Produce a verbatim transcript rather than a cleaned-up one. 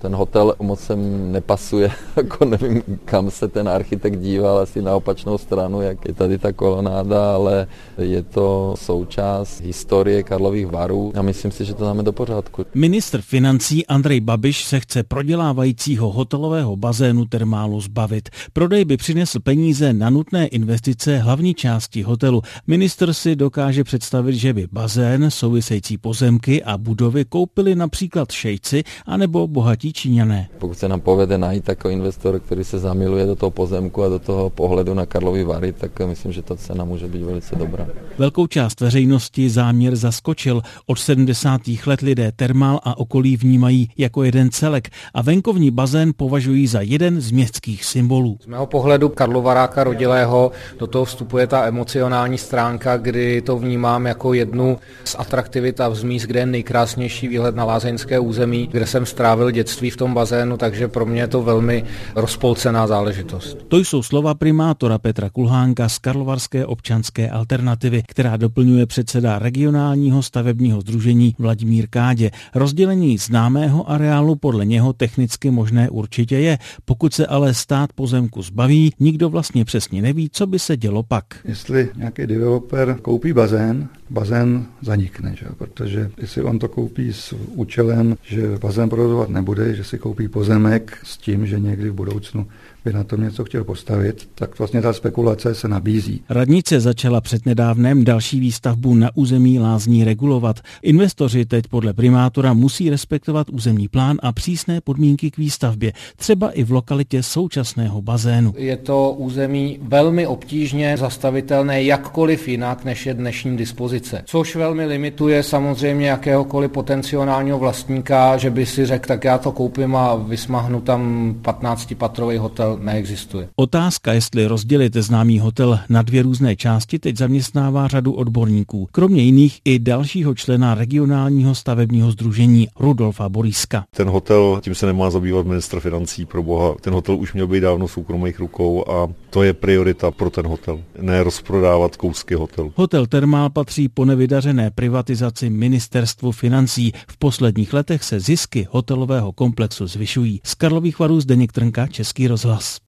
Ten hotel moc sem nepasuje, jako nevím, kam se ten architekt díval, asi na opačnou stranu, jak je tady ta kolonáda, ale je to součást historie Karlových Varů a myslím si, že to dáme do pořádku. Ministr financí Andrej Babiš se chce prodělávajícího hotelového bazénu Thermalu zbavit. Prodej by přinesl peníze na nutné investice hlavní části hotelu. Ministr si dokáže představit, že by bazén, související pozemky a budovy koupili například šejci anebo bohatí Číňané. Pokud se nám povede najít takový investor, který se zamiluje do toho pozemku a do toho pohledu na Karlovy Vary, tak myslím, že ta cena může být velice dobrá. Velkou část veřejnosti záměr zaskočil. Od sedmdesátých let lidé Thermal a okolí vnímají jako jeden celek a venkovní bazén považují za jeden z městských symbolů. Z mého pohledu karlovaráka rodilého do toho vstupuje ta emocionální stránka, kdy to vnímám jako jednu z atraktivit a z míst, kde je nejkrásnější výhled na lázeňské území, kde jsem strávil dětství v tom bazénu, takže pro mě je to velmi rozpolcená záležitost. To jsou slova primátora Petra Kulhánka z Karlovarské občanské alternativy, která doplňuje předseda regionálního stavebního sdružení Vladimír Kádě. Rozdělení známého areálu podle něho technicky možné určitě je. Pokud se ale stát pozemku zbaví, nikdo vlastně přesně neví, co by se dělo pak. Jestli nějaký developer koupí bazén, bazén zanikne, že? Protože jestli on to koupí s účelem, že bazén provozovat nebude, že si koupí pozemek s tím, že někdy v budoucnu by na tom něco chtěl postavit, tak vlastně ta spekulace se nabízí. Radnice začala přednedávnem další výstavbu na území lázní regulovat. Investoři teď podle primátora musí respektovat územní plán a přísné podmínky k výstavbě, třeba i v lokalitě současného bazénu. Je to území velmi obtížně zastavitelné jakkoliv jinak, než je dnešní dispozice. Což velmi limituje samozřejmě jakéhokoliv potenciálního vlastníka, že by si řekl, tak já to koupím a vysmahnu tam patnáctipatrový hotel, neexistuje. Otázka, jestli rozdělit známý hotel na dvě různé části, teď zaměstnává řadu odborníků. Kromě jiných i dalšího člena regionálního stavebního sdružení Rudolfa Boríska. Ten hotel, tím se nemá zabývat ministr financí, pro boha. Ten hotel už měl být dávno v soukromých rukou a to je priorita pro ten hotel. Ne rozprodávat kousky hotelu. Hotel Thermal patří po nevydařené privatizaci ministerstvu financí. V posledních letech se zisky hotelového komplexu zvyšují. Z Karlových Varů Zdeněk Trnka, Český rozhlas.